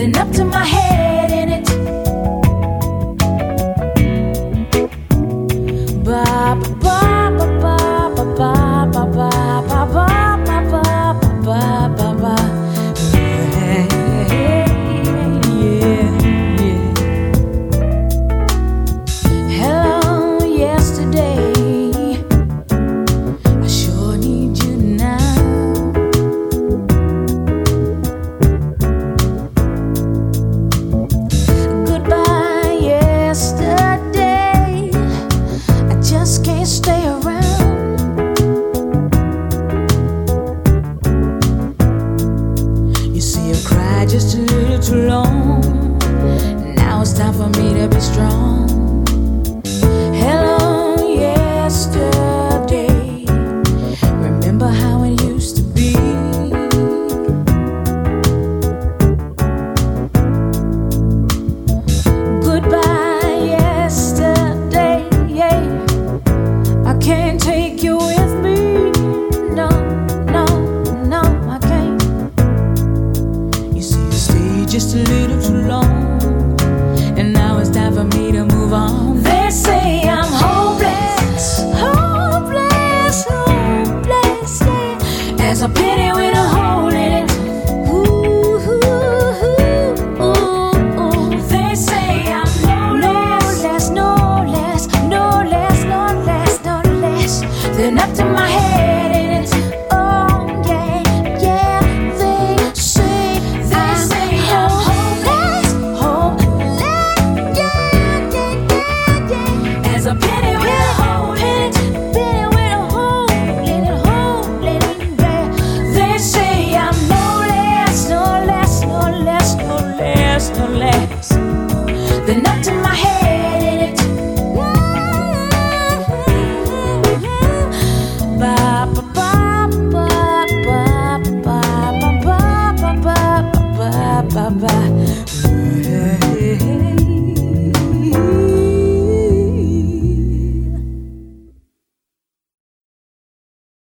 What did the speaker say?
getting up to my head in it. Ba ba ba ba ba ba ba ba ba ba ba ba ba ba. Hello, yesterday. I sure need you now. Goodbye, yesterday. I just can't stay around. You see, I cried just a little too long. Now it's time for me to be strong. Hello, yesterday. Remember how it used to be? Goodbye, yesterday. I can't take you with me. No, no, no, I can't. You see, you stayed just a little too long, and now it's time for me to move on. They say I'm hopeless, hopeless, hopeless, yeah. As I